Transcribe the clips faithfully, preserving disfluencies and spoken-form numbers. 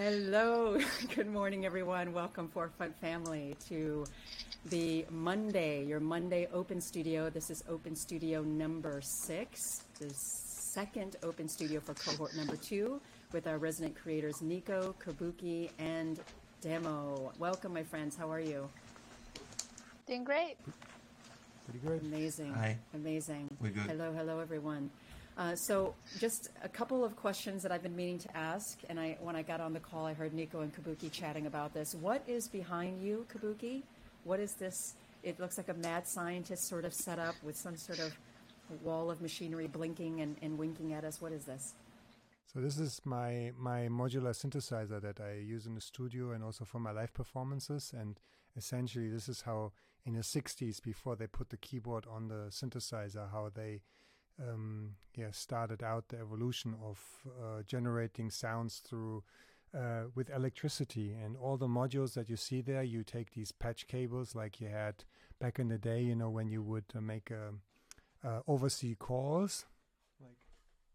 Hello, good morning, everyone. Welcome, Forefront family, to the Monday, your Monday Open Studio. This is Open Studio number six, the second Open Studio for cohort number two, with our resident creators Nico, Kabuki, and Demo. Welcome, my friends. How are you? Doing great. Pretty good. Amazing. Hi. Amazing. We're good. Hello, hello, everyone. Uh, so just a couple of questions that I've been meaning to ask, and I when I got on the call, I heard Nico and Kabuki chatting about this. What is behind you, Kabuki? What is this? It looks like a mad scientist sort of setup with some sort of wall of machinery blinking and, and winking at us. What is this? So this is my my modular synthesizer that I use in the studio and also for my live performances. And essentially, this is how in the sixties, before they put the keyboard on the synthesizer, how they um, yeah started out the evolution of uh, generating sounds through uh, with electricity. And all the modules that you see there, you take these patch cables like you had back in the day. You know, when you would uh, make uh, uh, overseas calls, like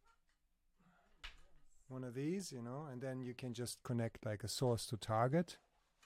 one of these, you know, and then you can just connect like a source to target.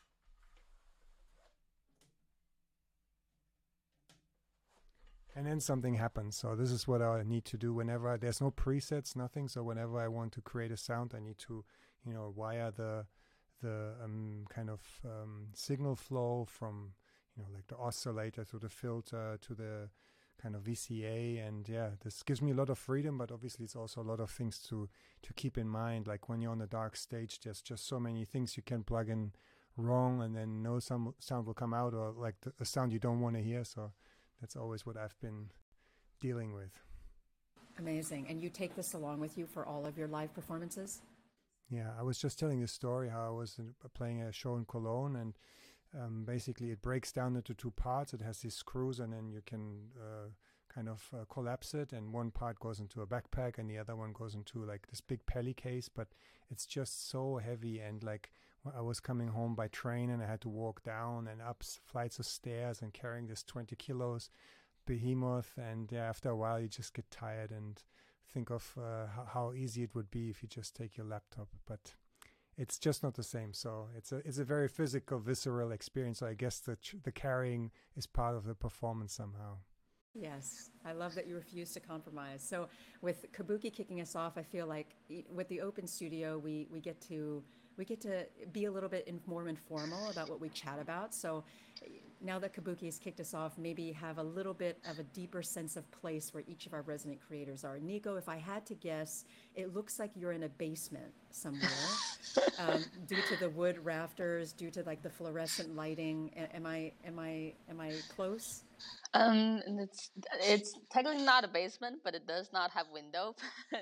And then something happens. So this is what I need to do whenever I, there's no presets, nothing. So whenever I want to create a sound, I need to, you know, wire the the um, kind of um, signal flow from, you know, like the oscillator to the filter to the kind of V C A. And yeah, this gives me a lot of freedom, but obviously it's also a lot of things to to keep in mind. Like when you're on a dark stage, there's just so many things you can plug in wrong, and then no some sound will come out, or like the, a sound you don't want to hear. So that's always what I've been dealing with. Amazing. And you take this along with you for all of your live performances? Yeah, I was just telling this story how I was in, playing a show in Cologne, and um, basically it breaks down into two parts. It has these screws, and then you can uh, kind of uh, collapse it, and one part goes into a backpack and the other one goes into like this big pelly case. But it's just so heavy, and like I was coming home by train and I had to walk down and up flights of stairs and carrying this twenty kilos behemoth, and yeah, after a while you just get tired and think of uh, how, how easy it would be if you just take your laptop. But it's just not the same. So it's a it's a very physical, visceral experience. So I guess the the carrying is part of the performance somehow. Yes, I love that you refuse to compromise. So with Kabuki kicking us off, I feel like with the Open Studio, we we get to we get to be a little bit more informal about what we chat about. So now that Kabuki has kicked us off, maybe have a little bit of a deeper sense of place where each of our resident creators are. Nico, if I had to guess, it looks like you're in a basement somewhere, um, due to the wood rafters, due to like the fluorescent lighting. A- Am I am I am I close? Um, and it's it's technically not a basement, but it does not have window.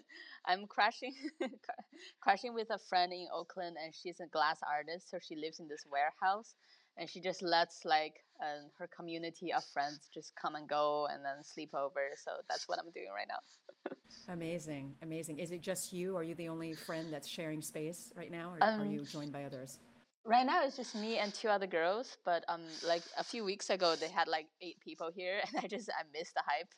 I'm crashing crashing with a friend in Oakland, and she's a glass artist, so she lives in this warehouse, and she just lets like um, her community of friends just come and go and then sleep over. So that's what I'm doing right now. Amazing, amazing. Is it just you? Are you the only friend that's sharing space right now, or are Um, you joined by others? Right now it's just me and two other girls, but um, like a few weeks ago they had like eight people here, and I just I missed the hype.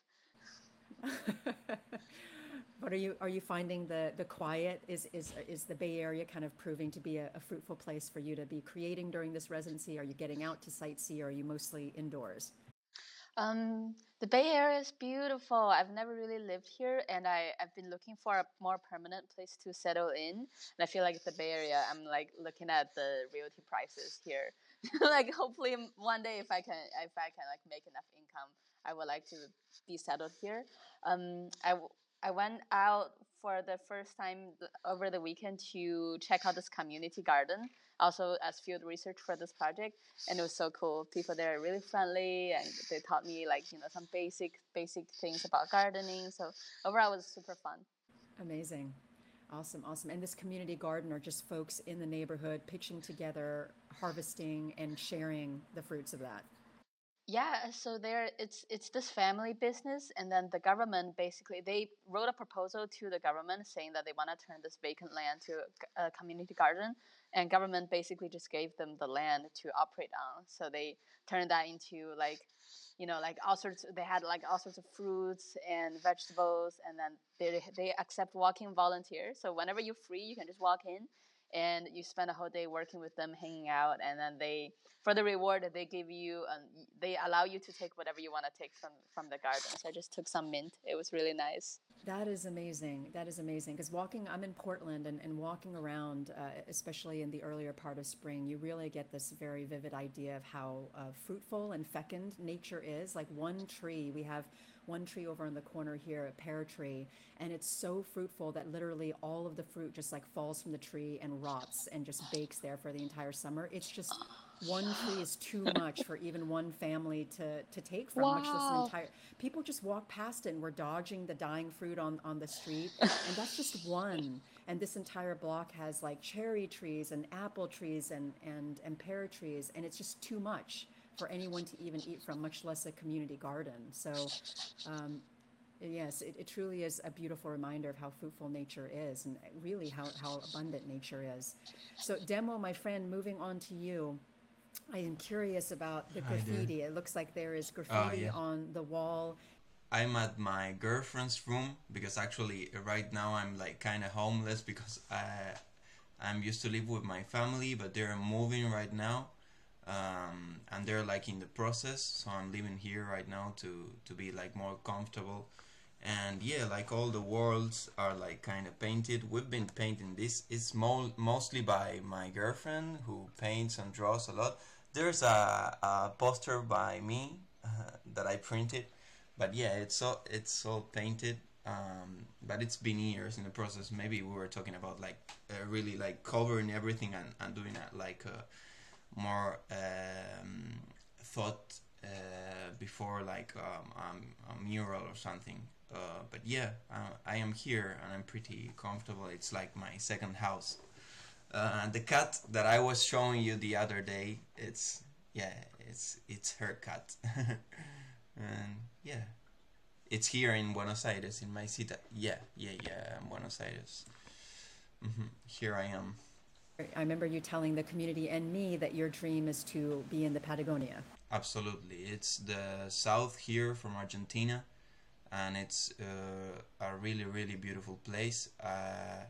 But are you are you finding the the quiet is is is the Bay Area kind of proving to be a, a fruitful place for you to be creating during this residency? Are you getting out to sightsee, or are you mostly indoors? Um, the Bay Area is beautiful. I've never really lived here, and I, I've been looking for a more permanent place to settle in. And I feel like the Bay Area, I'm like looking at the realty prices here. Like hopefully one day if I can if I can like make enough income, I would like to be settled here. Um, I, w- I went out for the first time th- over the weekend to check out this community garden, also as field research for this project, and it was so cool. People there are really friendly, and they taught me like you know some basic basic things about gardening. So overall, it was super fun. Amazing. Awesome, awesome. And this community garden are just folks in the neighborhood pitching together, harvesting and sharing the fruits of that. Yeah, so there it's it's this family business, and then the government basically they wrote a proposal to the government saying that they want to turn this vacant land to a a community garden, and government basically just gave them the land to operate on. So they turned that into like, you know, like all sorts. They had like all sorts of fruits and vegetables, and then they they accept walk-in volunteers. So whenever you're free, you can just walk in, and you spend a whole day working with them, hanging out, and then they, for the reward, they give you, um, they allow you to take whatever you want to take from from the garden. So I just took some mint. It was really nice. That is amazing. That is amazing. Because walking, I'm in Portland, and, and walking around, uh, especially in the earlier part of spring, you really get this very vivid idea of how uh, fruitful and fecund nature is. Like one tree, we have one tree over in the corner here, a pear tree, and it's so fruitful that literally all of the fruit just like falls from the tree and rots and just bakes there for the entire summer. It's just one tree is too much for even one family to, to take from, much less an Wow. entire. People just walk past it and we're dodging the dying fruit on, on the street. And that's just one. And this entire block has like cherry trees and apple trees and, and, and pear trees. And it's just too much for anyone to even eat from, much less a community garden. So, um, yes, it, it truly is a beautiful reminder of how fruitful nature is and really how, how abundant nature is. So, Demo, my friend, moving on to you. I am curious about the Hi there. graffiti. It looks like there is Oh, graffiti yeah. on the wall. I'm at my girlfriend's room because actually uh, right now I'm like kind of homeless because I I'm used to live with my family, but they're moving right now, um, and they're like in the process. So I'm living here right now to to be like more comfortable. And yeah, like all the walls are like kind of painted. We've been painting this. It's mo mostly by my girlfriend who paints and draws a lot. There's a, a poster by me uh, that I printed, but yeah, it's all it's all painted. Um, but it's been years in the process. Maybe we were talking about like uh, really like covering everything and, and doing a, like a more um, thought uh, before like um, um, a mural or something. Uh, but yeah, uh, I am here and I'm pretty comfortable. It's like my second house. Uh, the cat that I was showing you the other day, it's yeah, it's it's her cat, and yeah, it's here in Buenos Aires in my city. Yeah, yeah, yeah, in Buenos Aires. hmm Here I am. I remember you telling the community and me that your dream is to be in the Patagonia. Absolutely, it's the south here from Argentina, and it's uh, a really really beautiful place. Uh,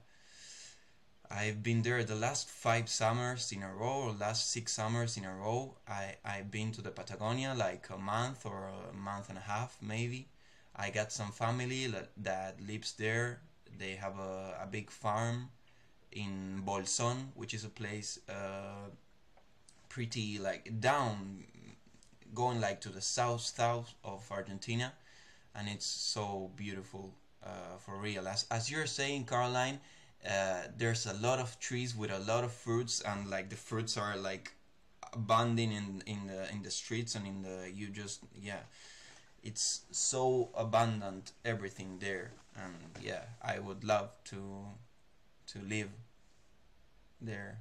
I've been there the last five summers in a row, or last six summers in a row. I, I've been to the Patagonia like a month or a month and a half maybe. I got some family that, that lives there. They have a, a big farm in Bolson, which is a place uh, pretty like down, going like to the south south of Argentina, and it's so beautiful uh, for real. As, as you're saying, Caroline, uh, there's a lot of trees with a lot of fruits, and like the fruits are like abounding in in the in the streets and in the you just yeah, it's so abundant everything there, and yeah, I would love to to live there.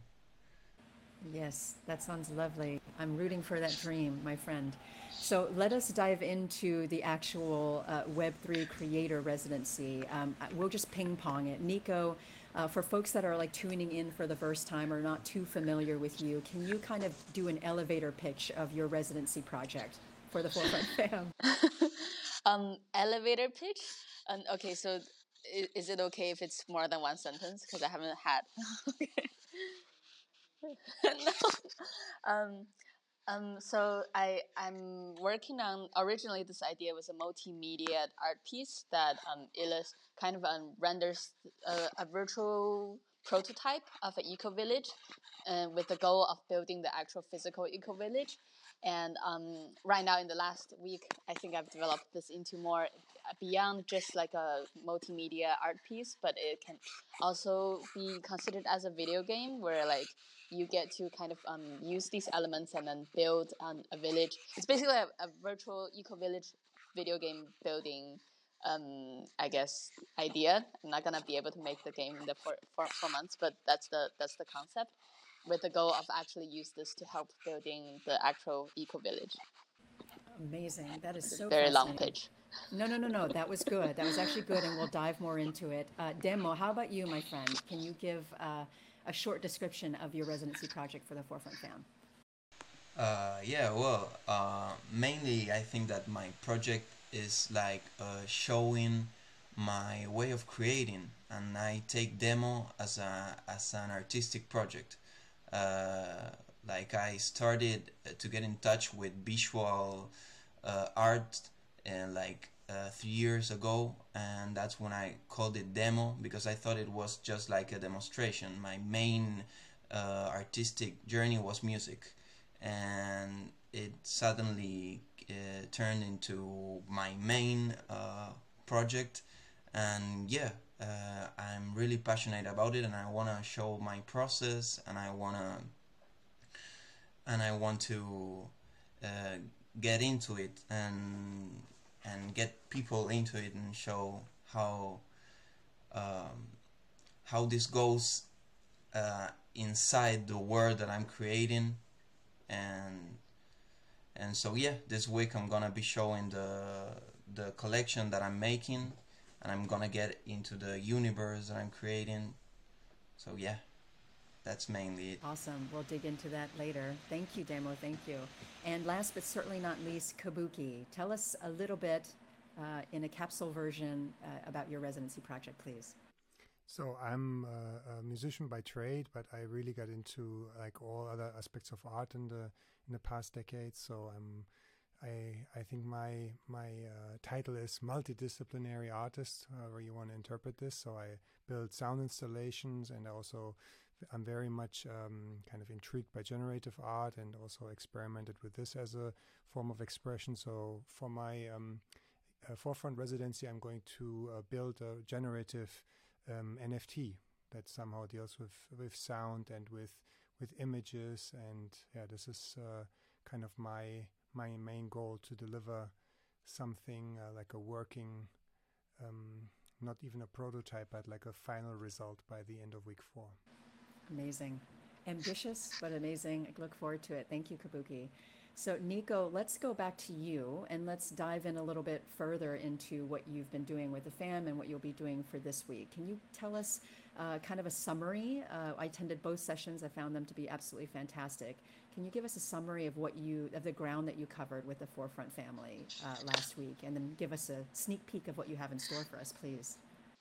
Yes, that sounds lovely. I'm rooting for that dream, my friend. So let us dive into the actual uh, Web three creator residency. Um, I- we'll just ping pong it. Nico, uh, for folks that are like tuning in for the first time or not too familiar with you, can you kind of do an elevator pitch of your residency project for the Forefront fam? um, elevator pitch. Um, okay, so is, is it okay if it's more than one sentence? Because I haven't had. No. Um, um, so I I'm working on originally this idea was a multimedia art piece that um illust kind of um, renders a, a virtual prototype of an eco village, uh, with the goal of building the actual physical eco village. And um, right now in the last week, I think I've developed this into more beyond just like a multimedia art piece, but it can also be considered as a video game where like you get to kind of um, use these elements and then build um, a village. It's basically a, a virtual eco village video game building, um, I guess, idea. I'm not gonna be able to make the game in the four, four, four months, but that's the that's the concept, with the goal of actually use this to help building the actual eco village. Amazing. That is so Very long fascinating. pitch. No, no, no, no. That was good. That was actually good, and we'll dive more into it. Uh, Demo, how about you, my friend? Can you give uh, a short description of your residency project for the Forefront fam? Uh, yeah, well, uh, mainly I think that my project is like uh, showing my way of creating, and I take demo as a as an artistic project. Uh, like I started to get in touch with visual uh, art and like uh, three years ago, and that's when I called it demo because I thought it was just like a demonstration. My main uh, artistic journey was music, and it suddenly uh, turned into my main uh, project. And yeah, uh, I'm really passionate about it, and I want to show my process, and I want to and I want to uh, get into it and and get people into it and show how um, how this goes uh, inside the world that I'm creating. and and so yeah, this week I'm gonna be showing the the collection that I'm making, and I'm gonna get into the universe that I'm creating. So yeah, that's mainly it. Awesome. We'll dig into that later. Thank you, Demo. Thank you. And last but certainly not least, Kabuki. Tell us a little bit uh, in a capsule version uh, about your residency project, please. So I'm a, a musician by trade, but I really got into like all other aspects of art in the in the past decades. So I'm I I think my my uh, title is multidisciplinary artist, however you want to interpret this. So I build sound installations, and also I'm very much um, kind of intrigued by generative art, and also experimented with this as a form of expression. So for my um, uh, forefront residency, I'm going to uh, build a generative um, N F T that somehow deals with with sound and with with images. And yeah, this is uh, kind of my my main goal, to deliver something uh, like a working, um, not even a prototype, but like a final result by the end of week four. Amazing. Ambitious, but amazing. I look forward to it. Thank you, Kabuki. So Nico, let's go back to you, and let's dive in a little bit further into what you've been doing with the fam and what you'll be doing for this week. Can you tell us uh, kind of a summary? Uh, I attended both sessions. I found them to be absolutely fantastic. Can you give us a summary of what you, of the ground that you covered with the Forefront family uh, last week, and then give us a sneak peek of what you have in store for us, please?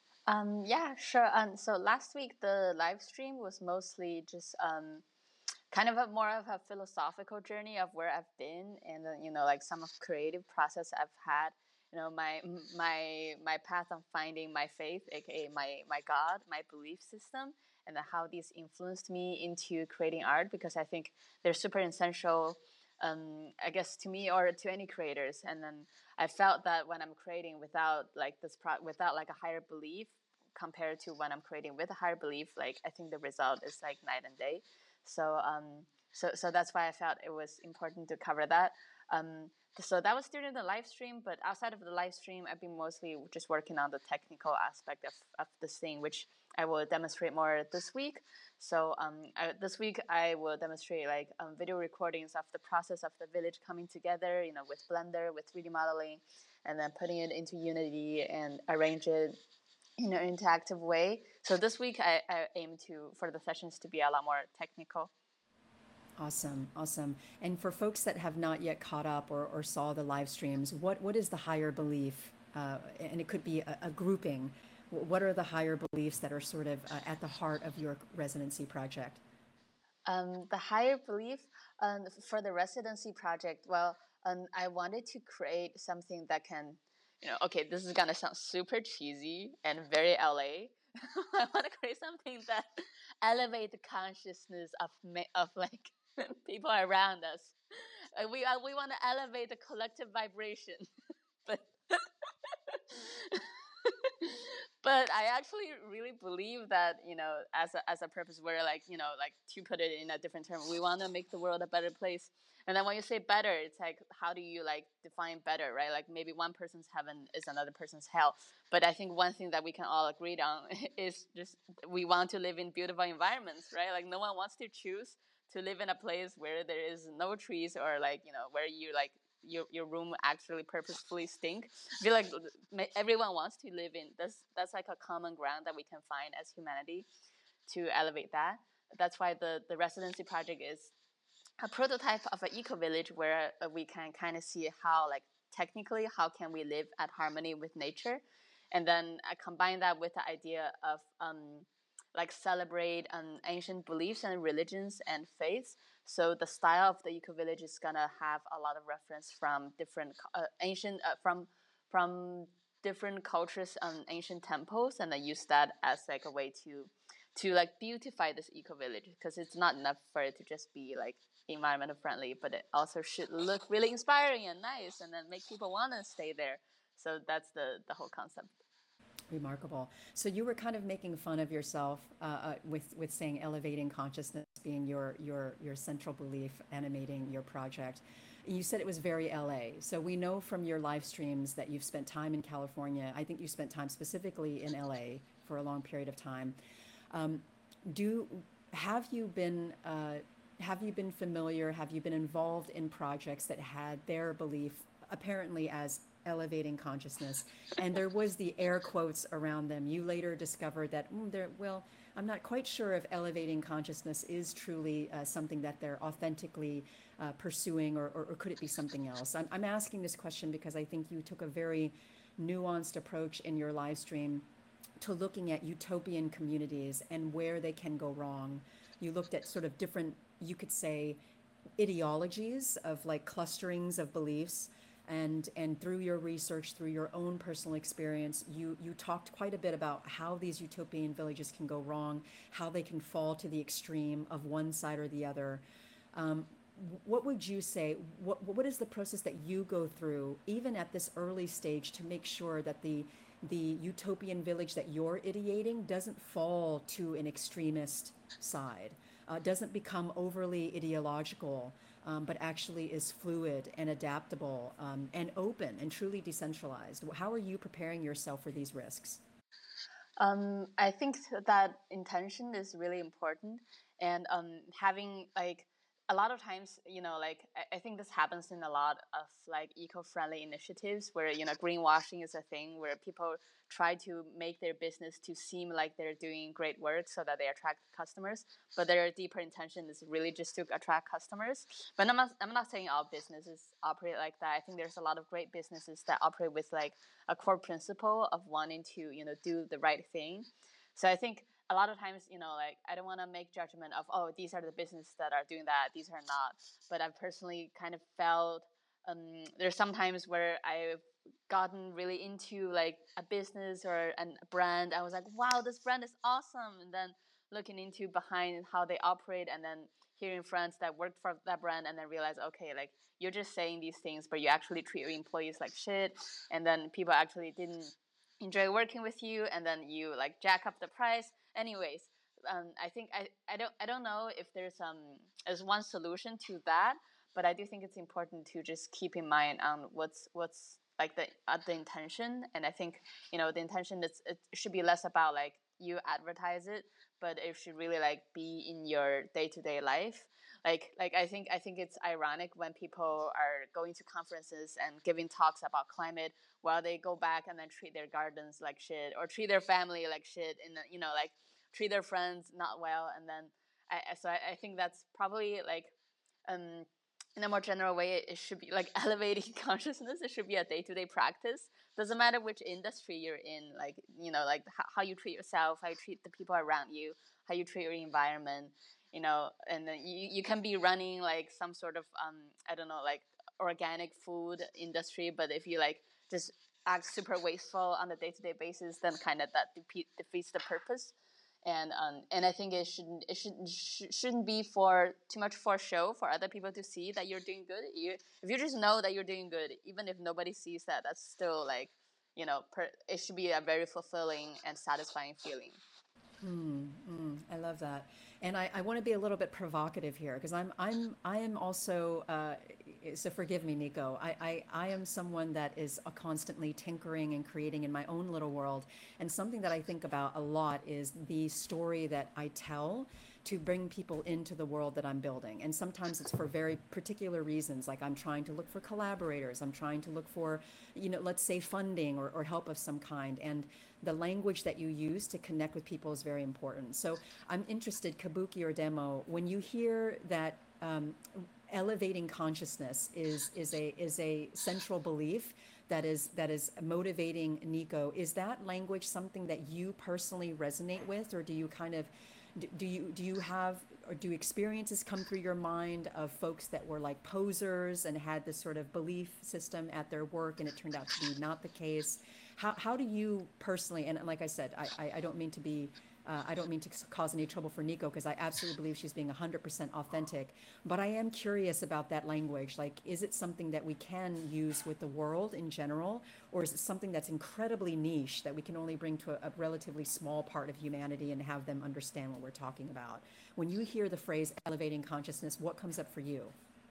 Um, yeah, sure. Um, so last week the live stream was mostly just um, kind of a more of a philosophical journey of where I've been, and uh, you know, like some of creative process I've had. You know, my my my path of finding my faith, aka my my God, my belief system, and then how these influenced me into creating art, because I think they're super essential. Um, I guess to me or to any creators. And then I felt that when I'm creating without like this pro- without like a higher belief compared to when I'm creating with a higher belief, like I think the result is like night and day. So um, so so that's why I felt it was important to cover that. Um, so that was during the live stream, but outside of the live stream, I've been mostly just working on the technical aspect of, of this thing, which I will demonstrate more this week. So um, I, this week I will demonstrate like um, video recordings of the process of the village coming together, you know, with Blender, with three D modeling, and then putting it into Unity and arrange it in an interactive way. So this week I, I aim to for the sessions to be a lot more technical. Awesome, awesome. And for folks that have not yet caught up or, or saw the live streams, what, what is the higher belief? Uh, and it could be a, a grouping. What are the higher beliefs that are sort of uh, at the heart of your residency project? Um, the higher belief um, for the residency project, well, um, I wanted to create something that can, you know, okay, this is gonna sound super cheesy and very L A. I want to create something that elevate the consciousness of of like people around us. Uh, we uh, we want to elevate the collective vibration, but but I actually really believe that, you know, as a, as a purpose, where like, you know, like to put it in a different term, we want to make the world a better place. And then when you say better, it's like, how do you like define better, right? Like maybe one person's heaven is another person's hell. But I think one thing that we can all agree on is just we want to live in beautiful environments, right? Like no one wants to choose to live in a place where there is no trees, or like, you know, where you like your your room actually purposefully stink. I feel like everyone wants to live in that's that's like a common ground that we can find as humanity to elevate that. That's why the the residency project is a prototype of an eco village where we can kind of see how like technically how can we live at harmony with nature. And then I combine that with the idea of um, like celebrate um, ancient beliefs and religions and faiths. So the style of the eco village is gonna have a lot of reference from different uh, ancient uh, from from different cultures and ancient temples, and I use that as like a way to to like beautify this eco village, because it's not enough for it to just be like environmental friendly, but it also should look really inspiring and nice, and then make people want to stay there. So that's the the whole concept. Remarkable. So you were kind of making fun of yourself uh, uh, with with saying elevating consciousness being your your your central belief animating your project. You said it was very L A. So we know from your live streams that you've spent time in California. I think you spent time specifically in L A for a long period of time. Um, do have you been uh, have you been familiar? Have you been involved in projects that had their belief apparently as elevating consciousness, and there was the air quotes around them? You later discovered that mm, there. Well, I'm not quite sure if elevating consciousness is truly uh, something that they're authentically uh, pursuing, or, or, or could it be something else? I'm, I'm asking this question because I think you took a very nuanced approach in your live stream to looking at utopian communities and where they can go wrong. You looked at sort of different, you could say, ideologies of like clusterings of beliefs. And, and through your research, through your own personal experience, you, you talked quite a bit about how these utopian villages can go wrong, how they can fall to the extreme of one side or the other. Um, what would you say, what, what is the process that you go through, even at this early stage, to make sure that the, the utopian village that you're ideating doesn't fall to an extremist side, uh, doesn't become overly ideological, Um, but actually is fluid and adaptable um, and open and truly decentralized? How are you preparing yourself for these risks? Um, I think that intention is really important, and um, having like a lot of times, you know, like I, I think this happens in a lot of like eco-friendly initiatives where, you know, greenwashing is a thing where people try to make their business to seem like they're doing great work so that they attract customers, but their deeper intention is really just to attract customers. But I'm not, I'm not saying all businesses operate like that. I think there's a lot of great businesses that operate with like a core principle of wanting to, you know, do the right thing. So I think a lot of times, you know, like I don't want to make judgment of, oh, these are the businesses that are doing that, these are not. But I've personally kind of felt um, there's some times where I've gotten really into like a business or a brand. I was like, wow, this brand is awesome. And then looking into behind how they operate, and then hearing friends that worked for that brand, and then realize, okay, like you're just saying these things, but you actually treat your employees like shit. And then people actually didn't enjoy working with you, and then you like jack up the price. Anyways, um, I think I, I don't I don't know if there's um there's one solution to that, but I do think it's important to just keep in mind on um, what's what's like the uh, the intention. And I think, you know, the intention is it should be less about like you advertise it, but it should really like be in your day-to-day life. Like like I think I think it's ironic when people are going to conferences and giving talks about climate while they go back and then treat their gardens like shit, or treat their family like shit, and you know, like treat their friends not well. And then I so I, I think that's probably like um in a more general way, it should be like elevating consciousness. It should be a day-to-day practice. Doesn't matter which industry you're in, like, you know, like how, how you treat yourself, how you treat the people around you, how you treat your environment, you know. And then you, you can be running like some sort of um I don't know, like organic food industry, but if you like just act super wasteful on a day-to-day basis, then kind of that defeat, defeats the purpose. And um, and I think it shouldn't it shouldn't sh- shouldn't be for too much for show, for other people to see that you're doing good. You, if you just know that you're doing good, even if nobody sees that, that's still like, you know, per, it should be a very fulfilling and satisfying feeling. Mm, mm, I love that, and I, I want to be a little bit provocative here because I'm I'm I am also uh, so forgive me, Nico. I, I I am someone that is uh, constantly tinkering and creating in my own little world, and something that I think about a lot is the story that I tell to bring people into the world that I'm building. And sometimes it's for very particular reasons, like I'm trying to look for collaborators, I'm trying to look for, you know, let's say funding or, or help of some kind. And the language that you use to connect with people is very important. So I'm interested, Kabuki or Demo, when you hear that um, elevating consciousness is is a is a central belief that is that is motivating Nico. Is that language something that you personally resonate with, or do you kind of do you do you have or do experiences come through your mind of folks that were like posers and had this sort of belief system at their work and it turned out to be not the case? How how do you personally, and like I said, I I, I don't mean to be Uh, I don't mean to cause any trouble for Nico because I absolutely believe she's being one hundred percent authentic. But I am curious about that language. Like, is it something that we can use with the world in general? Or is it something that's incredibly niche that we can only bring to a, a relatively small part of humanity and have them understand what we're talking about? When you hear the phrase elevating consciousness, what comes up for you?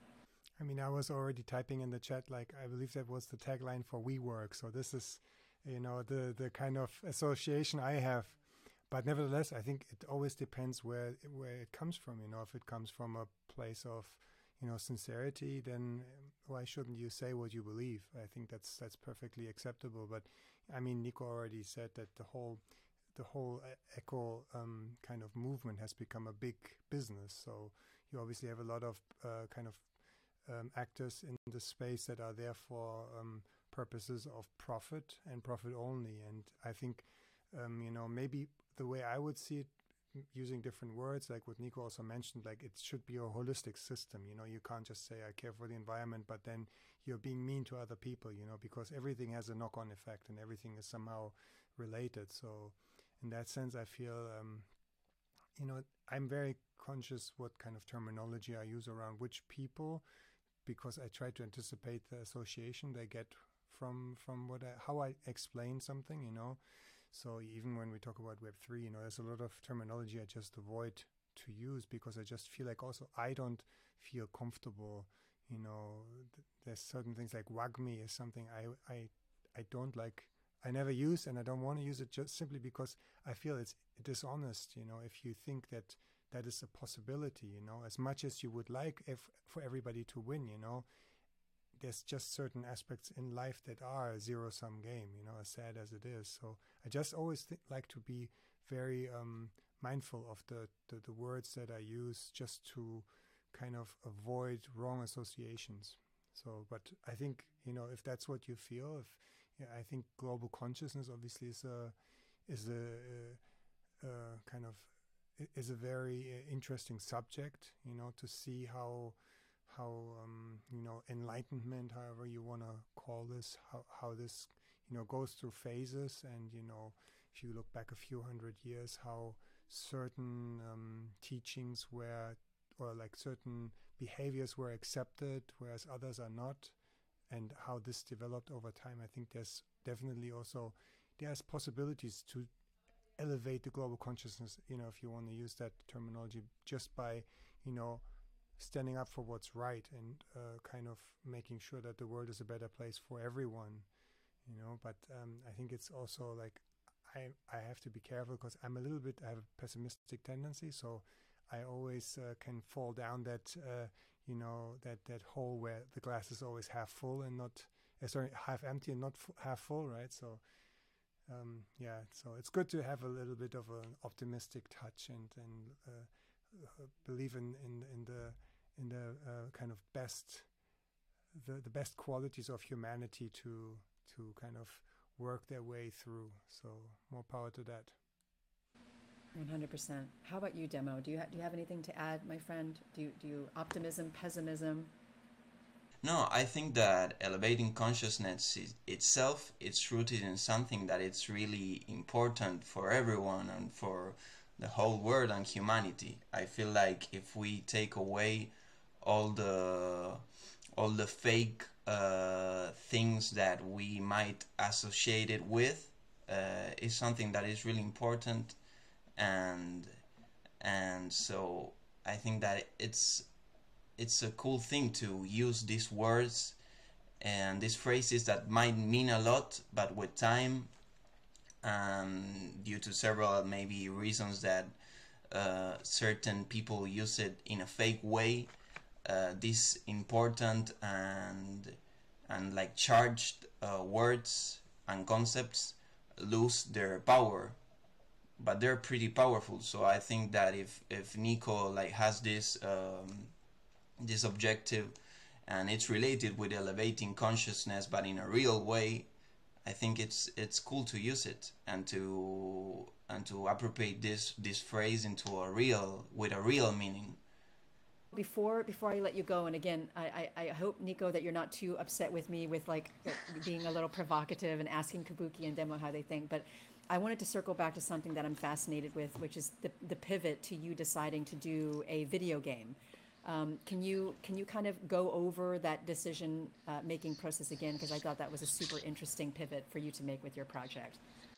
I mean, I was already typing in the chat, like, I believe that was the tagline for WeWork. So this is, you know, the, the kind of association I have. But nevertheless, I think it always depends where where it comes from. You know, if it comes from a place of, you know, sincerity, then why shouldn't you say what you believe? I think that's that's perfectly acceptable. But I mean, Nico already said that the whole the whole eco um, kind of movement has become a big business. So you obviously have a lot of uh, kind of um, actors in the space that are there for um, purposes of profit and profit only. And I think, um, you know, maybe the way I would see it, using different words, like what Nico also mentioned, like it should be a holistic system. You know, you can't just say I care for the environment, but then you're being mean to other people, you know, because everything has a knock-on effect and everything is somehow related. So in that sense, I feel, um, you know, I'm very conscious what kind of terminology I use around which people, because I try to anticipate the association they get from from what I, how I explain something, you know. So even when we talk about Web three, you know, there's a lot of terminology I just avoid to use because I just feel like also I don't feel comfortable, you know. Th- there's certain things like WAGMI is something I, I, I don't like, I never use, and I don't want to use it just simply because I feel it's dishonest, you know, if you think that that is a possibility, you know, as much as you would like if for everybody to win, you know. There's just certain aspects in life that are a zero-sum game, you know, as sad as it is. So I just always th- like to be very um, mindful of the, the, the words that I use just to kind of avoid wrong associations. So, but I think, you know, if that's what you feel, if yeah, I think global consciousness obviously is a is a, a, a kind of is a very uh, interesting subject, you know, to see how. how, um, you know, enlightenment, however you want to call this, how, how this, you know, goes through phases. And, you know, if you look back a few hundred years, how certain um, teachings were, or like certain behaviors were accepted, whereas others are not, and how this developed over time. I think there's definitely also, there's possibilities to elevate the global consciousness, you know, if you want to use that terminology, just by, you know, standing up for what's right and uh, kind of making sure that the world is a better place for everyone, you know. But um, I think it's also like I I have to be careful because I'm a little bit, I have a pessimistic tendency, so I always uh, can fall down that uh, you know that that hole where the glass is always half full and not uh, sorry half empty and not f- half full, right? So um, yeah, so it's good to have a little bit of an optimistic touch and and uh, uh, believe in in in the in the uh, kind of best, the, the best qualities of humanity to to kind of work their way through. So more power to that. one hundred percent. How about you, Demo? Do you, ha- do you have anything to add, my friend? Do you, do you optimism, pessimism? No, I think that elevating consciousness is, itself, it's rooted in something that it's really important for everyone and for the whole world and humanity. I feel like if we take away all the all the fake uh, things that we might associate it with, uh, is something that is really important, and and so I think that it's it's a cool thing to use these words and these phrases that might mean a lot, but with time, and due to several maybe reasons that uh, certain people use it in a fake way, uh, these important and and like charged uh, words and concepts lose their power, but they're pretty powerful. So I think that if if Nico like has this um, this objective and it's related with elevating consciousness, but in a real way. I think it's it's cool to use it and to and to appropriate this this phrase into a real with a real meaning. Before before I let you go, and again, I, I, I hope, Nico, that you're not too upset with me with like being a little provocative and asking Kabuki and Demo how they think, but I wanted to circle back to something that I'm fascinated with, which is the, the pivot to you deciding to do a video game. Um, can you can you kind of go over that decision uh, making process again? Because I thought that was a super interesting pivot for you to make with your project.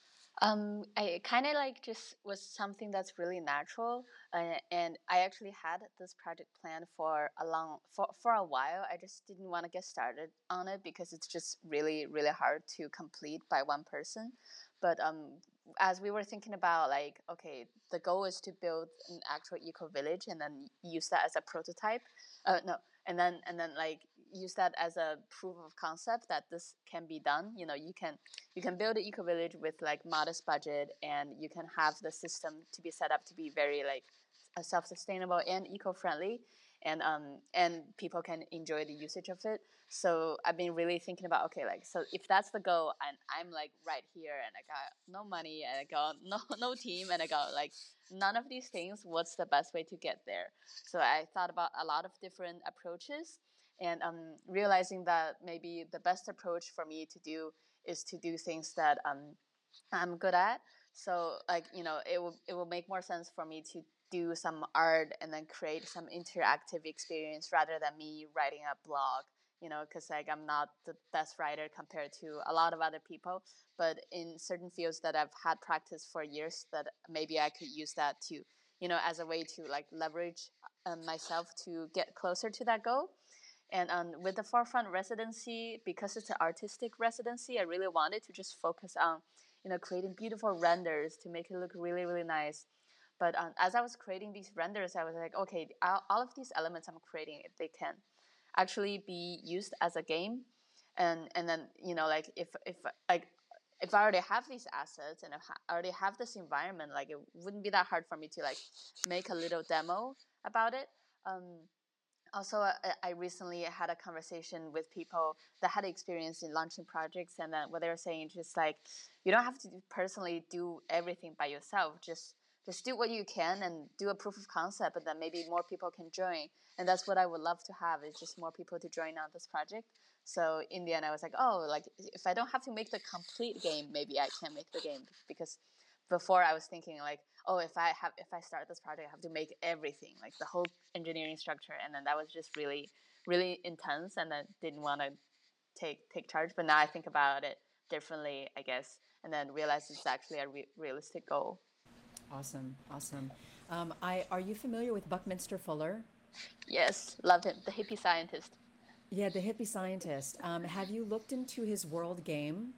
Um, I kind of like just was something that's really natural, uh, and I actually had this project planned for a long for for a while. I just didn't want to get started on it because it's just really really hard to complete by one person. But um, as we were thinking about like, okay, the goal is to build an actual eco village and then use that as a prototype. Uh, no, and then and then like use that as a proof of concept that this can be done. You know, you can you can build an eco village with like modest budget, and you can have the system to be set up to be very like self-sustainable and eco-friendly, and um and people can enjoy the usage of it. So I've been really thinking about, okay, like, so if that's the goal, and I'm like right here, and I got no money, and I got no no team, and I got like none of these things, what's the best way to get there? So I thought about a lot of different approaches, and um realizing that maybe the best approach for me to do is to do things that um I'm good at. So like, you know, it will it will make more sense for me to do some art and then create some interactive experience rather than me writing a blog, you know, because like I'm not the best writer compared to a lot of other people, but in certain fields that I've had practice for years, that maybe I could use that to, you know, as a way to like leverage um, myself to get closer to that goal. And um, with the Forefront residency, because it's an artistic residency, I really wanted to just focus on, you know, creating beautiful renders to make it look really, really nice. But um, as I was creating these renders, I was like, okay, all, all of these elements I'm creating, they can actually be used as a game. And and then, you know, like if if like if I already have these assets and if I already have this environment, like it wouldn't be that hard for me to like make a little demo about it. Um, Also, I, I recently had a conversation with people that had experience in launching projects, and then what they were saying just like, you don't have to personally do everything by yourself. Just just do what you can and do a proof of concept, and then maybe more people can join. And that's what I would love to have, is just more people to join on this project. So in the end, I was like, oh, like if I don't have to make the complete game, maybe I can make the game, because before I was thinking like, oh, if I have if I start this project, I have to make everything, like the whole engineering structure, and then that was just really really intense, and I didn't want to take take charge. But now I think about it differently, I guess, and then realize it's actually a re- realistic goal. Awesome, awesome. Um, I are you familiar with Buckminster Fuller? Yes, love him, the hippie scientist. Yeah, the hippie scientist. Um, have you looked into his world game?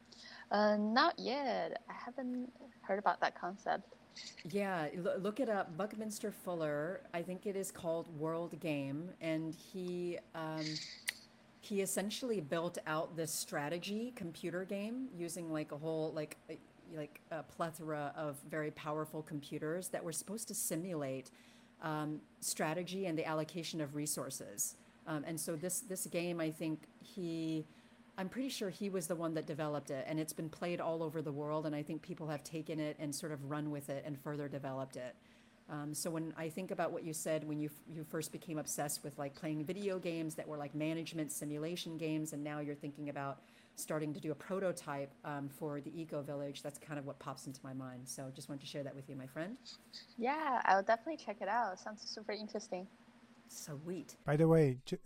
Uh, not yet. I haven't heard about that concept. Yeah, l- look it up. Buckminster Fuller. I think it is called World Game, and he um, he essentially built out this strategy computer game using like a whole like a, like a plethora of very powerful computers that were supposed to simulate um, strategy and the allocation of resources. Um, and so this this game, I think he I'm pretty sure he was the one that developed it, and it's been played all over the world, and I think people have taken it and sort of run with it and further developed it. Um, so when I think about what you said when you f- you first became obsessed with like playing video games that were like management simulation games, and now you're thinking about starting to do a prototype um, for the Eco Village, that's kind of what pops into my mind. So just wanted to share that with you, my friend. Yeah, I'll definitely check it out. It sounds super interesting. Sweet. By the way, j-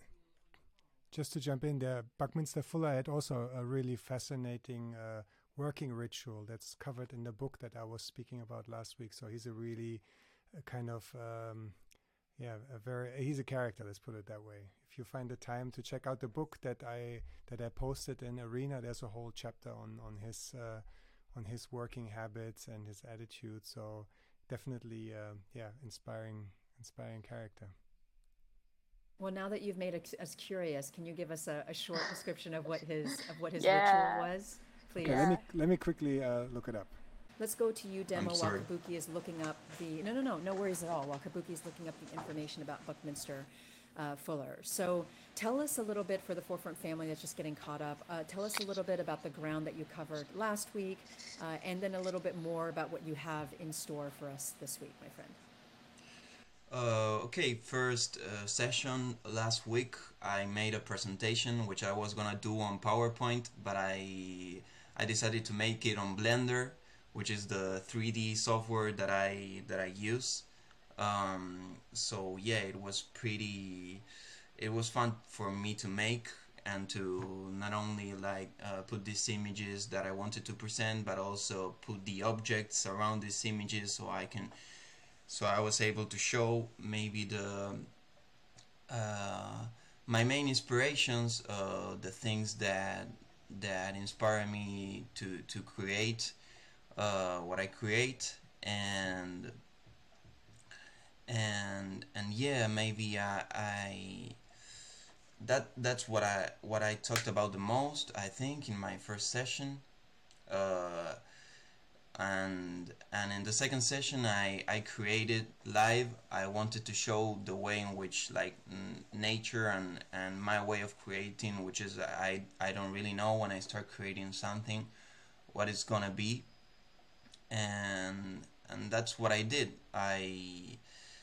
just to jump in there, Buckminster Fuller had also a really fascinating uh, working ritual that's covered in the book that I was speaking about last week. So he's a really a kind of, um, yeah, a very, he's a character, let's put it that way. If you find the time to check out the book that I that I posted in Arena, there's a whole chapter on, on his uh, on his working habits and his attitude. So definitely, uh, yeah, inspiring, inspiring character. Well, now that you've made us- us curious, can you give us a, a short description of what his of what his Yeah. ritual was, please? Okay, let me let me quickly uh, look it up. Let's go to you, Demo, I'm while sorry. Kabuki is looking up the... No, no, no, no worries at all. While Kabuki is looking up the information about Buckminster. uh, fuller. So tell us a little bit for the Forefront family that's just getting caught up. Uh, tell us a little bit about the ground that you covered last week, uh, and then a little bit more about what you have in store for us this week, my friend. Uh, okay, first uh, session last week, I made a presentation which I was gonna do on PowerPoint, but I I decided to make it on Blender, which is the three D software that I that I use. Um, so yeah, it was pretty. It was fun for me to make and to not only like uh, put these images that I wanted to present, but also put the objects around these images so I can. So I was able to show maybe the uh, my main inspirations, uh, the things that that inspire me to to create uh, what I create, and and and yeah, maybe I, I that that's what I what I talked about the most, I think, in my first session. Uh, and and in the second session I, I created live. I wanted to show the way in which like n- nature and, and my way of creating, which is I, I don't really know when I start creating something what it's gonna be, and and that's what I did. I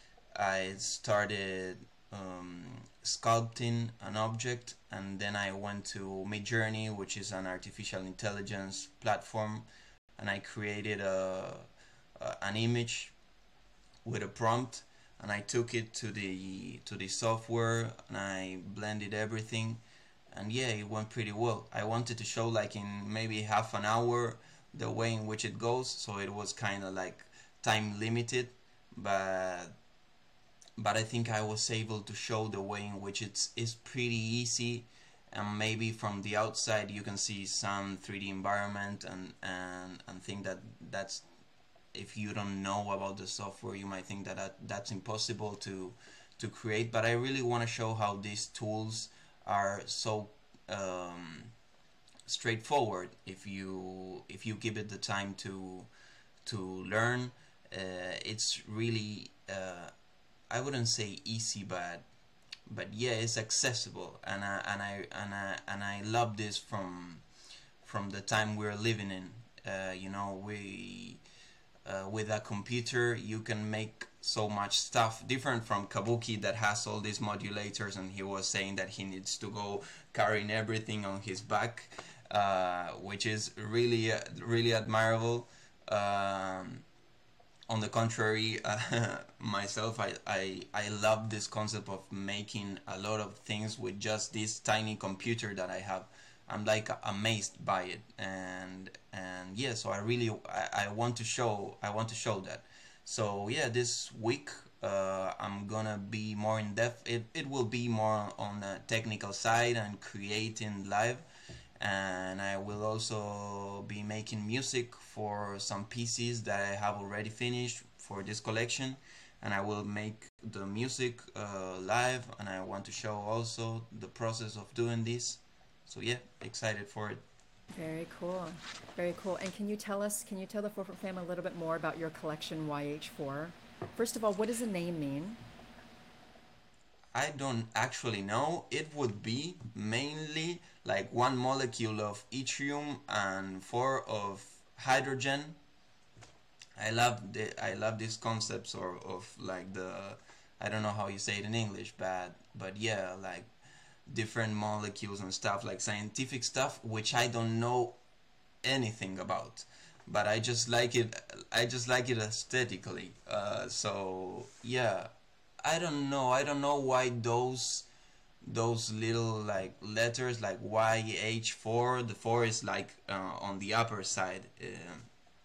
I started um, sculpting an object, and then I went to Midjourney, which is an artificial intelligence platform, and I created a, a an image with a prompt, and I took it to the to the software and I blended everything, and yeah, it went pretty well. I wanted to show like in maybe half an hour the way in which it goes, so it was kind of like time limited, but but I think I was able to show the way in which it's is pretty easy, and maybe from the outside you can see some three D environment and and and think that that's, if you don't know about the software, you might think that, that that's impossible to to create. But I really want to show how these tools are so um, straightforward if you if you give it the time to to learn. Uh, it's really uh, I wouldn't say easy, but but yeah, it's accessible, and I and I and I and I love this from from the time we're living in. Uh, you know, we uh, with a computer you can make so much stuff different from Kabuki that has all these modulators, and he was saying that he needs to go carrying everything on his back, uh, which is really uh, really admirable. Um, on the contrary, uh, myself, I, I I love this concept of making a lot of things with just this tiny computer that I have. I'm like amazed by it, and and yeah, so I really I, I want to show I want to show that. So yeah, this week uh, I'm gonna be more in depth. It it will be more on the technical side and creating live, and I will also be making music for some pieces that I have already finished for this collection, and I will make the music uh, live, and I want to show also the process of doing this. So yeah, excited for it. Very cool. Very cool. And can you tell us, can you tell the Forefront family a little bit more about your collection Y H four? First of all, what does the name mean? I don't actually know. It would be mainly like one molecule of yttrium and four of hydrogen. I love the I love these concepts or of like the, I don't know how you say it in English, but but yeah, like different molecules and stuff, like scientific stuff which I don't know anything about, but I just like it. I just like it aesthetically. Uh, so yeah, I don't know. I don't know why those those little like letters like Y H four. The four is like uh, on the upper side. Um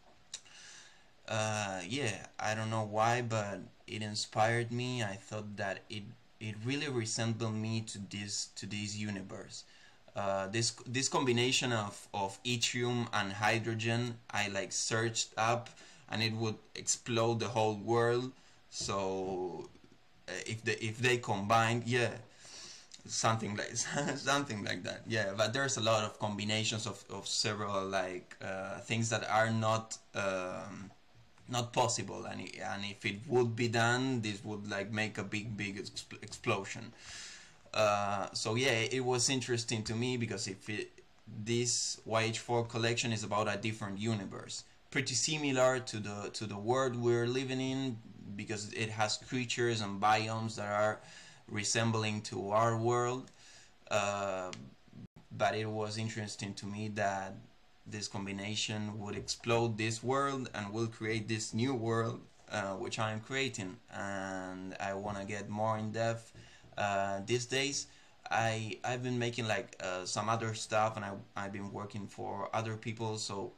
uh, yeah, I don't know why, but it inspired me. I thought that it it really resembled me to this to this universe. Uh, this this combination of of yttrium and hydrogen, I like searched up, and it would explode the whole world. So uh, if they if they combined, yeah, something like something like that. Yeah, but there's a lot of combinations of of several like uh, things that are not. Um, not possible. And i- and if it would be done, this would like make a big big ex- explosion. Uh, so yeah, it was interesting to me because if it, this Y H four collection is about a different universe, pretty similar to the to the world we're living in, because it has creatures and biomes that are resembling to our world. Uh, but it was interesting to me that this combination would explode this world and will create this new world, uh, which I'm creating, and I want to get more in depth. Uh, these days, I I've been making like uh, some other stuff, and I I've been working for other people. So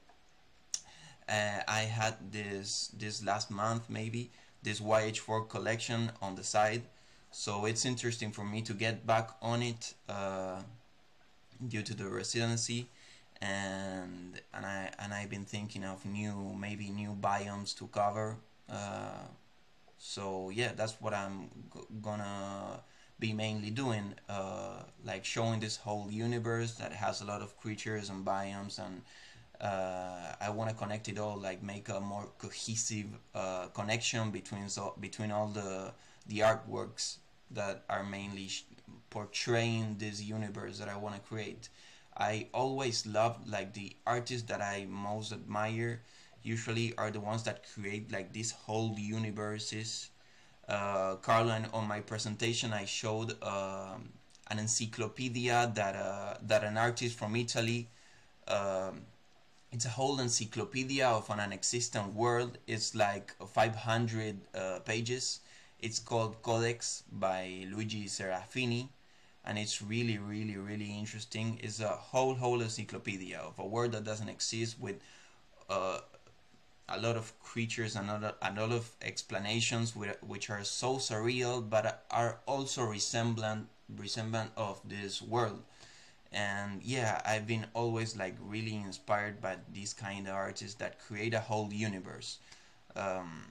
uh, I had this this last month maybe this Y H four collection on the side. So it's interesting for me to get back on it uh, due to the residency, and and I and I've been thinking of new maybe new biomes to cover. Uh, so yeah, that's what I'm g- gonna be mainly doing, uh, like showing this whole universe that has a lot of creatures and biomes, and uh, I want to connect it all, like make a more cohesive uh, connection between so between all the the artworks that are mainly sh- portraying this universe that I want to create. I always loved like the artists that I most admire usually are the ones that create like these whole universes. Uh, Carlo, and on my presentation I showed um, an encyclopedia that uh, that an artist from Italy, um, it's a whole encyclopedia of an inexistent world. It's like five hundred uh, pages. It's called Codex by Luigi Serafini, and it's really, really, really interesting. It's a whole, whole encyclopedia of a world that doesn't exist, with uh, a lot of creatures and a lot, a lot of explanations with, which are so surreal, but are also resemblant, resemblant of this world. And yeah, I've been always like really inspired by these kind of artists that create a whole universe. Um,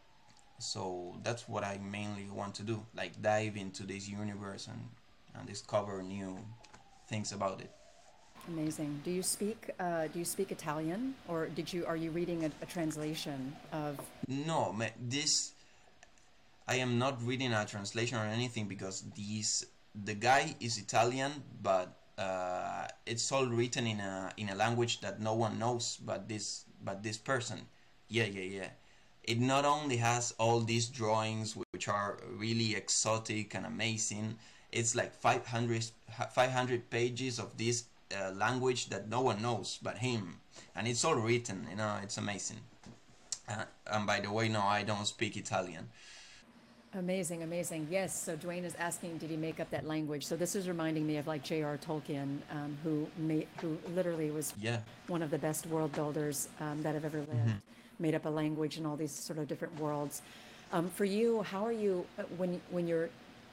so that's what I mainly want to do, like dive into this universe and, and discover new things about it. Amazing. Do you speak uh, do you speak Italian, or did you are you reading a, a translation of? No, ma- this I am not reading a translation or anything, because these the guy is Italian, but uh, it's all written in a in a language that no one knows but this but this person. Yeah, yeah, yeah. It not only has all these drawings which are really exotic and amazing. It's like five hundred five hundred pages of this uh, language that no one knows but him, and it's all written. You know, it's amazing. Uh, and by the way, no, I don't speak Italian. Amazing, amazing. Yes. So Dwayne is asking, did he make up that language? So this is reminding me of like J R. Tolkien, um, who made, who literally was Yeah. one of the best world builders um, that have ever lived. Made up a language in all these sort of different worlds. Um, for you, how are you uh, when when you're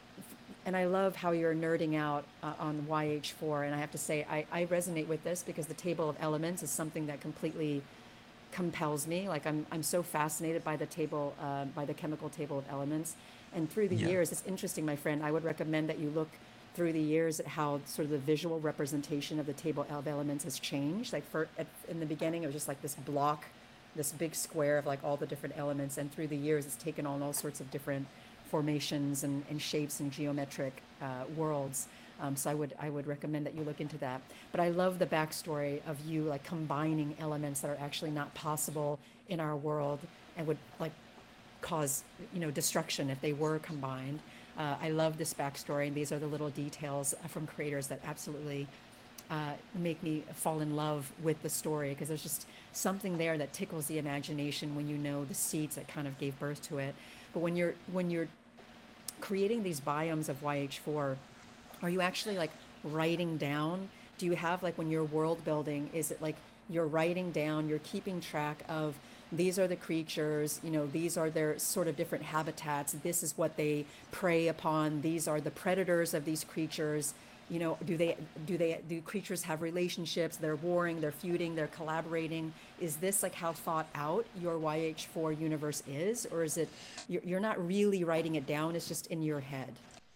and I love how you're nerding out uh, on Y H four. And I have to say, I, I resonate with this because the table of elements is something that completely compels me. Like I'm, I'm so fascinated by the table, uh, by the chemical table of elements. And through the Yeah. years, it's interesting, my friend. I would recommend that you look through the years at how sort of the visual representation of the table of elements has changed. Like for at, in the beginning, it was just like this block, this big square of like all the different elements. And through the years, it's taken on all sorts of different formations and, and shapes and geometric uh, worlds. Um, so I would I would recommend that you look into that. But I love the backstory of you like combining elements that are actually not possible in our world and would like cause you know destruction if they were combined. Uh, I love this backstory, and these are the little details from creators that absolutely uh, make me fall in love with the story, because there's just something there that tickles the imagination when you know the seeds that kind of gave birth to it. But when you're when you're creating these biomes of Y H four, are you actually like writing down? Do you have like when you're world building, is it like you're writing down, you're keeping track of these are the creatures, you know, these are their sort of different habitats, this is what they prey upon, these are the predators of these creatures, you know, do they do they do creatures have relationships, they're warring, they're feuding, they're collaborating? Is this like how thought out your Y H four universe is, or is it you're, you're not really writing it down, it's just in your head?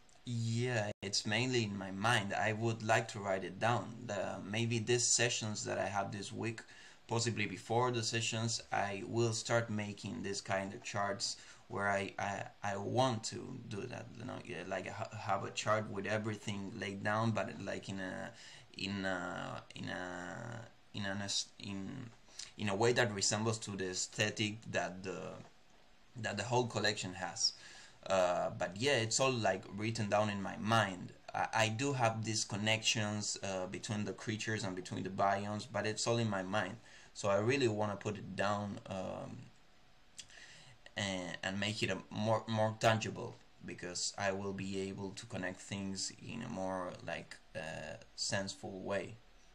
Yeah, it's mainly in my mind. I would like to write it down. The, maybe these sessions that I have this week possibly before the sessions, I will start making this kind of charts where I, I, I want to do that, you know, yeah, like ha- have a chart with everything laid down, but like in a in a in a in a in in a way that resembles to the aesthetic that the that the whole collection has. Uh, but yeah, it's all like written down in my mind. I, I do have these connections uh, between the creatures and between the biomes, but it's all in my mind. So I really want to put it down, um, and, and make it a more more tangible, because I will be able to connect things in a more like uh, senseful way.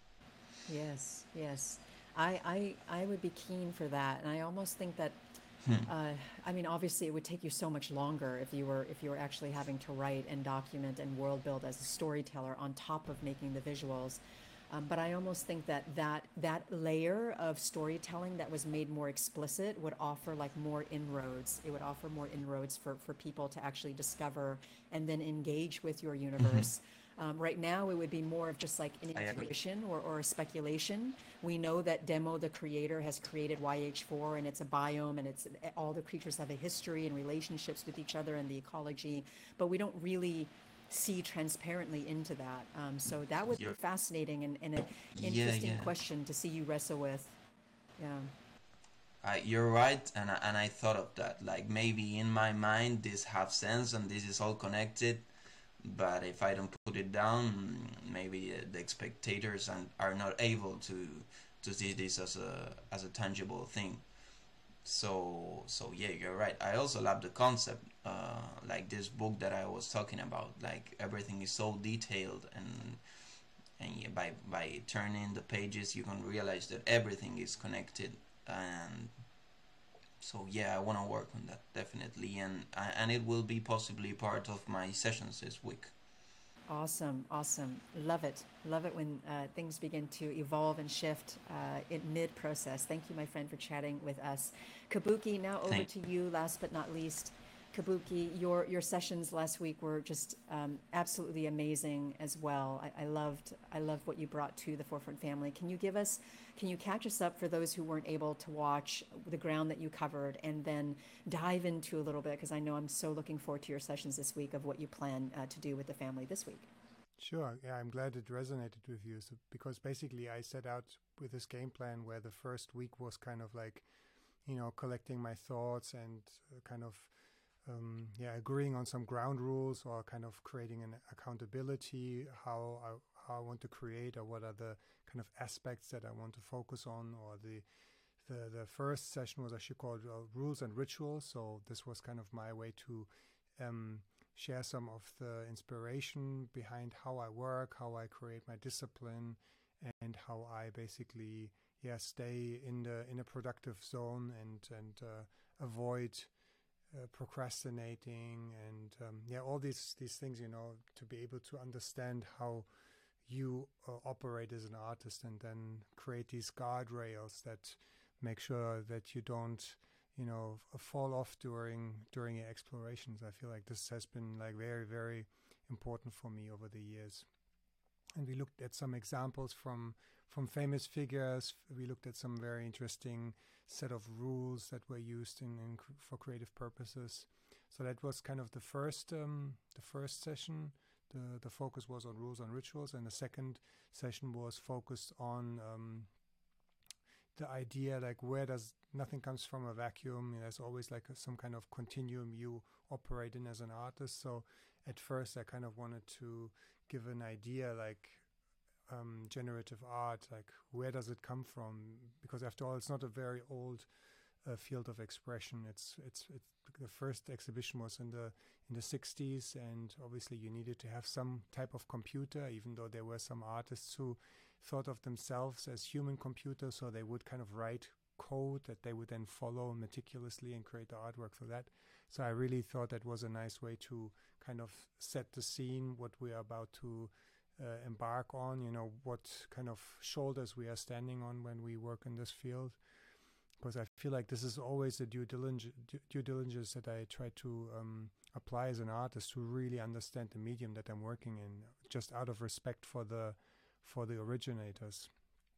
Yes, yes. I, I I would be keen for that, and I almost think that Hmm. uh, I mean, obviously, it would take you so much longer if you were if you were actually having to write and document and world build as a storyteller on top of making the visuals. Um, but I almost think that, that that layer of storytelling that was made more explicit would offer like more inroads. It would offer more inroads for, for people to actually discover and then engage with your universe. Um, right now, it would be more of just like an I agree. intuition or, or a speculation. We know that Demo, the creator, has created Y H four, and it's a biome, and it's all the creatures have a history and relationships with each other and the ecology, but we don't really see transparently into that. Um, so that would be You're, fascinating and, and an yeah, interesting yeah. question to see you wrestle with. Yeah. I, you're right, and I, and I thought of that. Like maybe in my mind this have sense and this is all connected, but if I don't put it down, maybe uh, the spectators and are not able to to see this as a as a tangible thing. So so yeah, you're right. I also love the concept, uh, like this book that I was talking about. Like everything is so detailed, and and yeah, by by turning the pages, you can realize that everything is connected. And so yeah, I want to work on that definitely, and and it will be possibly part of my sessions this week. Awesome, awesome. Love it. Love it when uh, things begin to evolve and shift uh, in mid process. Thank you, my friend, for chatting with us. Kabuki, now over Thank. to you, last but not least. Kabuki, your, your sessions last week were just um, absolutely amazing as well. I, I loved I loved what you brought to the Forefront family. Can you give us, can you catch us up for those who weren't able to watch the ground that you covered, and then dive into a little bit, because I know I'm so looking forward to your sessions this week of what you plan uh, to do with the family this week. Sure. Yeah, I'm glad it resonated with you. So, because basically I set out with this game plan where the first week was kind of like, you know, collecting my thoughts and uh, kind of, um, yeah, agreeing on some ground rules, or kind of creating an accountability, how I, how I want to create, or what are the kind of aspects that I want to focus on, or the the, the first session was actually called uh, Rules and Rituals. So this was kind of my way to um, share some of the inspiration behind how I work, how I create my discipline, and how I basically yeah stay in the in a productive zone, and and uh, avoid uh, procrastinating, and um, yeah all these these things, you know, to be able to understand how you uh, operate as an artist, and then create these guardrails that make sure that you don't, you know, f- fall off during during your explorations. I feel like this has been like very very important for me over the years. And we looked at some examples from from famous figures. We looked at some very interesting set of rules that were used in, in cr- for creative purposes. So that was kind of the first um, the first session. The the focus was on rules and rituals, and the second session was focused on um, the idea, like, where does nothing comes from a vacuum. There's always like a, some kind of continuum you operate in as an artist. So at first I kind of wanted to give an idea, like, um, generative art, like, where does it come from? Because after all, it's not a very old uh, field of expression. It's, it's it's the first exhibition was in the in the sixties, and obviously you needed to have some type of computer, even though there were some artists who thought of themselves as human computers, so they would kind of write code that they would then follow meticulously and create the artwork for that. So I really thought that was a nice way to kind of set the scene, what we are about to uh, embark on, you know, what kind of shoulders we are standing on when we work in this field. Because I feel like this is always the due diligence, due diligence that I try to um, apply as an artist, to really understand the medium that I'm working in, just out of respect for the for the originators.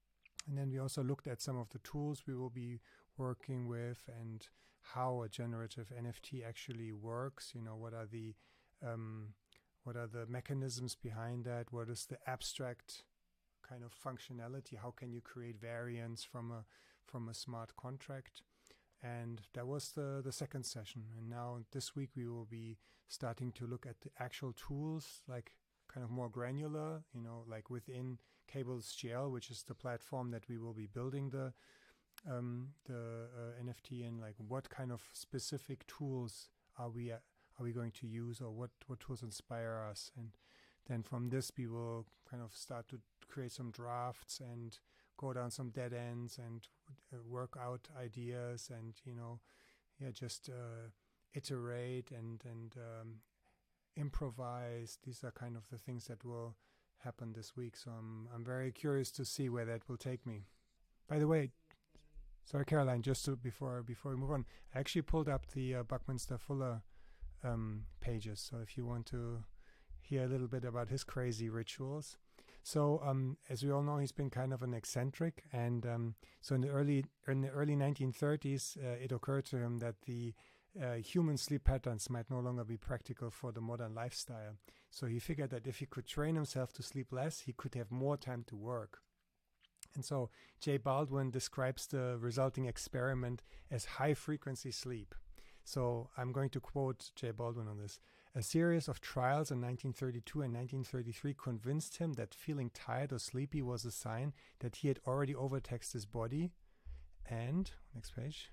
And then we also looked at some of the tools we will be working with and how a generative N F T actually works. You know, what are the um, what are the mechanisms behind that? What is the abstract kind of functionality? How can you create variants from a from a smart contract? And that was the the second session. And now this week we will be starting to look at the actual tools, like kind of more granular, you know, like within CablesGL, which is the platform that we will be building the um, the uh, N F T in. Like, what kind of specific tools are we uh, are we going to use, or what what tools inspire us? And then from this we will kind of start to create some drafts and go down some dead ends and uh, work out ideas, and you know, yeah, just uh, iterate and and um, improvise. These are kind of the things that will happen this week. So I'm I'm very curious to see where that will take me. By the way, sorry, Caroline, just to, before before we move on, I actually pulled up the uh, Buckminster Fuller um, pages. So if you want to hear a little bit about his crazy rituals. So um, as we all know, he's been kind of an eccentric, and um, so in the early in the early nineteen thirties, uh, it occurred to him that the uh, human sleep patterns might no longer be practical for the modern lifestyle. So he figured that if he could train himself to sleep less, he could have more time to work. And so Jay Baldwin describes the resulting experiment as high-frequency sleep. So I'm going to quote Jay Baldwin on this. A series of trials in nineteen thirty-two and nineteen thirty-three convinced him that feeling tired or sleepy was a sign that he had already overtaxed his body. And, next page.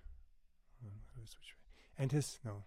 And his, no.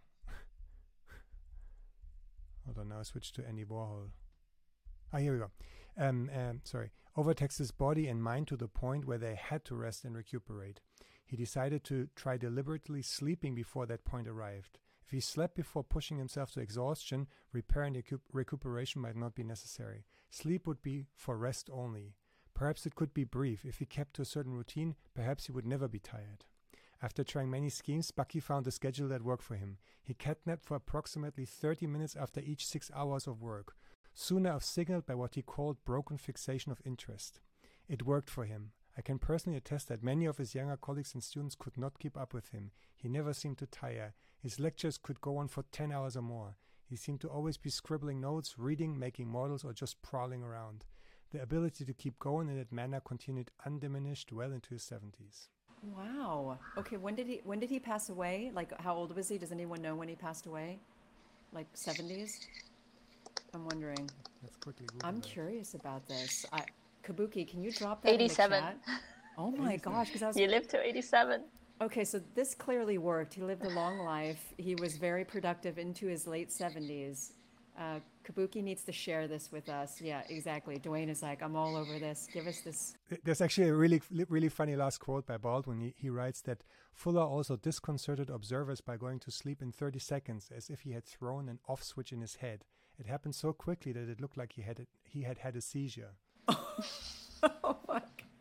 Hold on, now I switch to Andy Warhol. Ah, here we go. Um, um, sorry. Overtaxed his body and mind to the point where they had to rest and recuperate. He decided to try deliberately sleeping before that point arrived. If he slept before pushing himself to exhaustion, repair and recu- recuperation might not be necessary. Sleep would be for rest only. Perhaps it could be brief. If he kept to a certain routine, perhaps he would never be tired. After trying many schemes, Bucky found a schedule that worked for him. He catnapped for approximately thirty minutes after each six hours of work, sooner signaled by what he called broken fixation of interest. It worked for him. I can personally attest that many of his younger colleagues and students could not keep up with him. He never seemed to tire. His lectures could go on for ten hours or more. He seemed to always be scribbling notes, reading, making models, or just prowling around. The ability to keep going in that manner continued undiminished well into his seventies. Wow. Okay, when did he when did he pass away? Like, how old was he? Does anyone know when he passed away? Like seventies? I'm wondering. Let's quickly Google I'm that. curious about this. I, Kabuki, can you drop that eighty-seven. in the chat? Oh my gosh, because I was You lived to eighty-seven. okay. So this clearly worked. He lived a long life. He was very productive into his late seventies. Uh, Kabuki needs to share this with us. Yeah, exactly. Dwayne is like, I'm all over this. Give us this. There's actually a really, really funny last quote by Baldwin. He, he writes that Fuller also disconcerted observers by going to sleep in thirty seconds, as if he had thrown an off switch in his head. It happened so quickly that it looked like he had a, he had had a seizure. Oh my!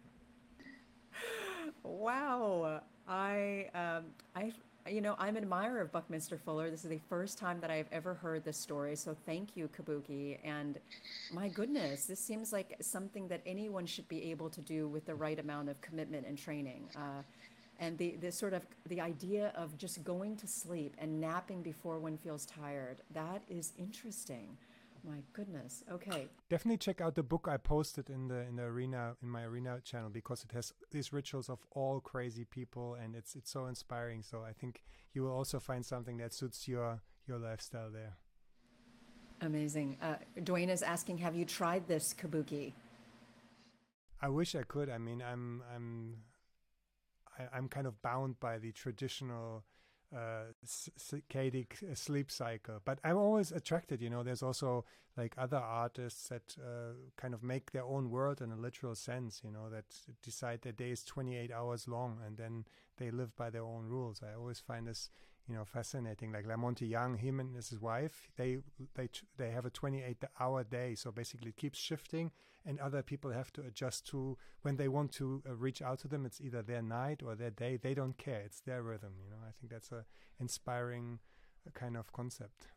Wow. I um I you know I'm an admirer of Buckminster Fuller. This is the first time that I've ever heard this story. So thank you, Kabuki. And my goodness, this seems like something that anyone should be able to do with the right amount of commitment and training. Uh, and the the sort of the idea of just going to sleep and napping before one feels tired. That is interesting. My goodness. Okay. Definitely check out the book I posted in the in the arena in my arena channel, because it has these rituals of all crazy people, and it's it's so inspiring. So I think you will also find something that suits your your lifestyle there. Amazing. Uh, Dwayne is asking, have you tried this, Kabuki? I wish I could. I mean, I'm I'm I, I'm kind of bound by the traditional uh circadian sleep cycle, but I'm always attracted, you know. There's also like other artists that uh, kind of make their own world in a literal sense, you know, that decide their day is twenty-eight hours long and then they live by their own rules. I always find this, you know, fascinating. Like Lamonte Young, him and his wife, they they they have a twenty-eight hour day, so basically it keeps shifting, and other people have to adjust to when they want to uh, reach out to them. It's either their night or their day. They don't care. It's their rhythm, you know. I think that's a inspiring uh, kind of concept.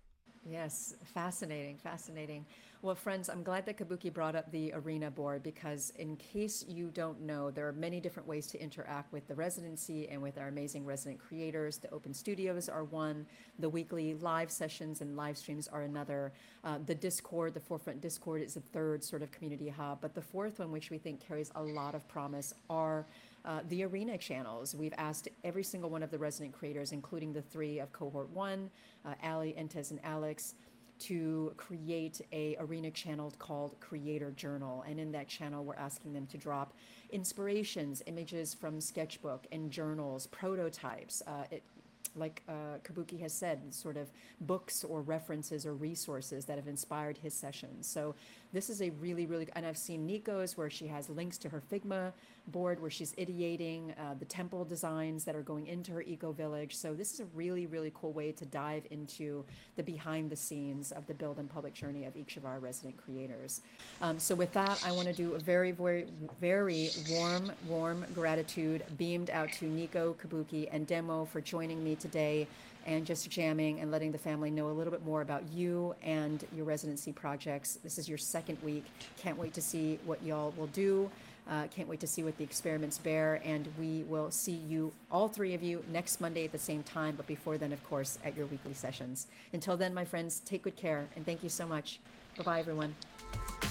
Yes, fascinating, fascinating. Well, friends, I'm glad that Kabuki brought up the arena board because, in case you don't know, there are many different ways to interact with the residency and with our amazing resident creators. The open studios are one, the weekly live sessions and live streams are another. Uh, the Discord, the Forefront Discord, is a third sort of community hub. But the fourth one, which we think carries a lot of promise, are uh, the arena channels. We've asked every single one of the resident creators, including the three of cohort one, uh, Ali, Entes, and Alex, to create a arena channel called Creator Journal. And in that channel, we're asking them to drop inspirations, images from sketchbook and journals, prototypes, uh, it, like uh, Kabuki has said, sort of books or references or resources that have inspired his sessions. So this is a really, really, and I've seen Nico's where she has links to her Figma board where she's ideating uh, the temple designs that are going into her eco village. So this is a really, really cool way to dive into the behind the scenes of the build and public journey of each of our resident creators. Um, so with that, I want to do a very, very, very warm, warm gratitude beamed out to Nico, Kabuki, and Demo for joining me today and just jamming and letting the family know a little bit more about you and your residency projects. This is your second week. Can't wait to see what y'all will do. Uh, can't wait to see what the experiments bear, and we will see you, all three of you, next Monday at the same time, but before then, of course, at your weekly sessions. Until then, my friends, take good care, and thank you so much. Bye-bye, everyone.